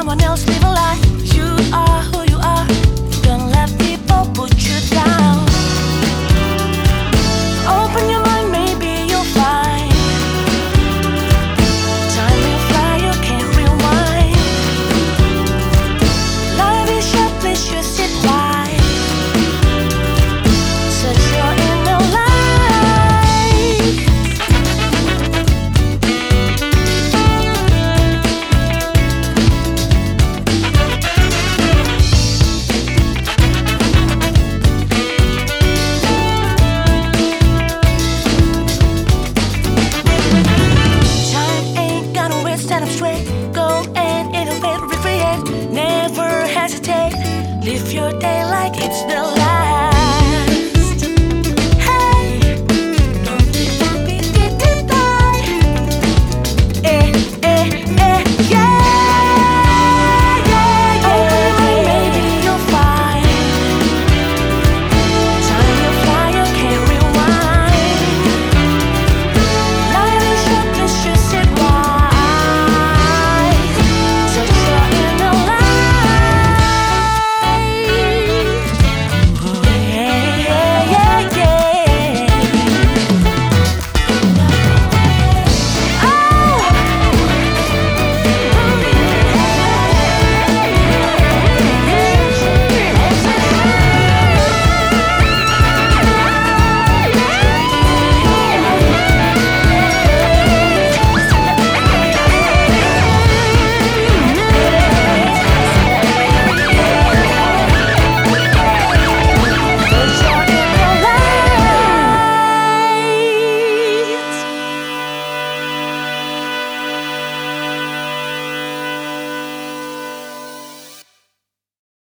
someone else live a lie. You are who you are. Don't let people put you down. Open your mind, maybe you'll find. Time will fly, you can't rewind. Life is short, please just sit wide. Search your inner light. Time ain't gonna wait, stand up straight. Go and innovate, recreate. Never hesitate. Live your day like it's the